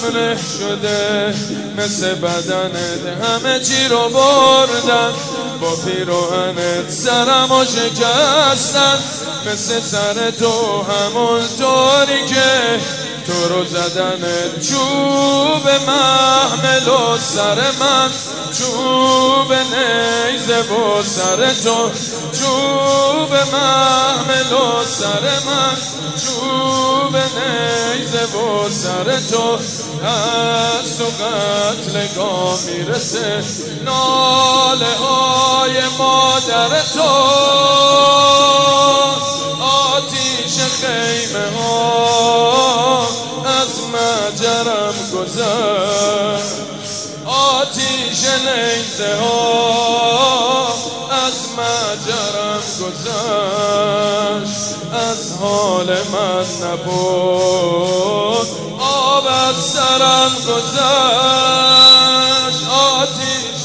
له شده مثل بدنت، همه چی رو بردن با پیراهنت، سرمو شکستن مثل سر تو، همون طوری که تو رو زدنت. چوب محمل و سر من، چوب نیزه و سر تو، چوب محمل و سر من، چوب نیزه و سر تو. از تو قتلگاه میرسه ناله های مادر تو، آتیش خیمه ها از مجرم گذشت، آتیش نیزه ها از مجرم گذشت. از حال من نبود آب از سرم گذشت، آتیش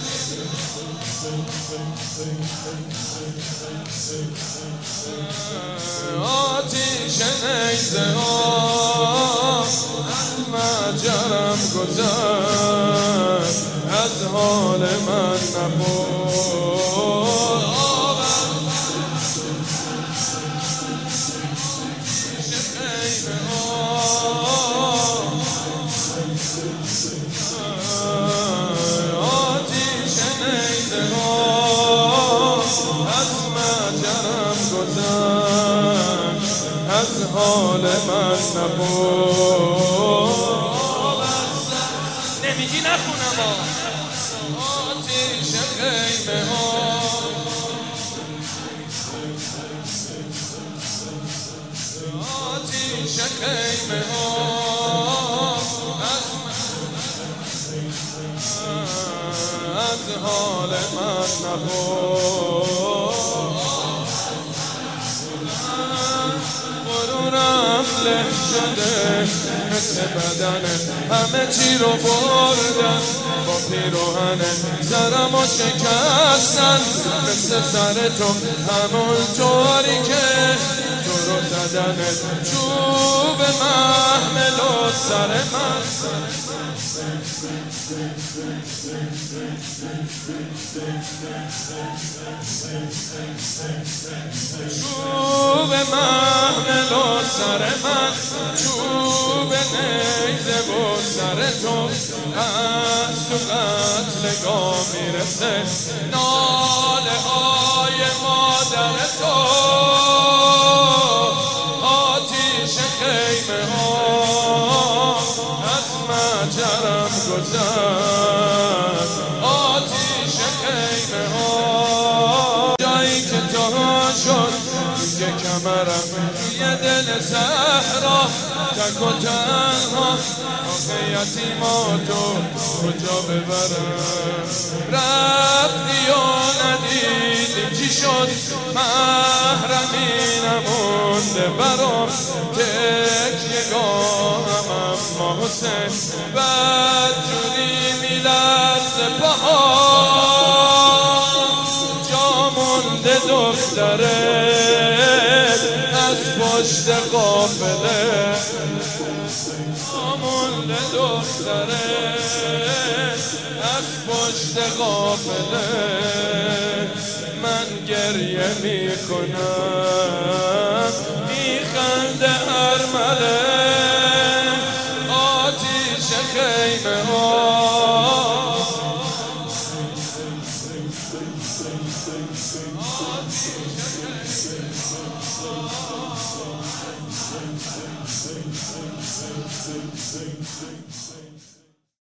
نیزه ها از مجرم گذشت. از حال من نبود آتیش نیزه ها از مجرم گذشت. از حال من نبود نمیگی نخونم آتیش خیمه ها آتیش خیمه ها از حال من نبود. غرورم له شده مثل بدنت، همه چی رو بردن با پیراهنت، سرمو شکستن مثل سر تو، همون طوری که تو رو زدنت. چوب محمل و سر من، چوب محمل و سر من، چوب نیزه و سر تو. از تو قتلگاه میرسه ناله های مادر تو، آتیش خیمه ها از مجرم گذشت، آتیش خیمه ها. جایی که تو شد که کمرم یه دل صحرا، تک و تنها آخه یتیماتو کجا ببرم. رفتی و ندیدی چی شد، محرمی نمونده برام، تکیه گاهم اما حسین بدجوری میلرزه پاها. جا مونده دختره از پشت قافله، جا مونده دختره از پشت قافله. من گریه میکنم میخنده ارمله، آتیش خیمه ها آتیش خیمه ها.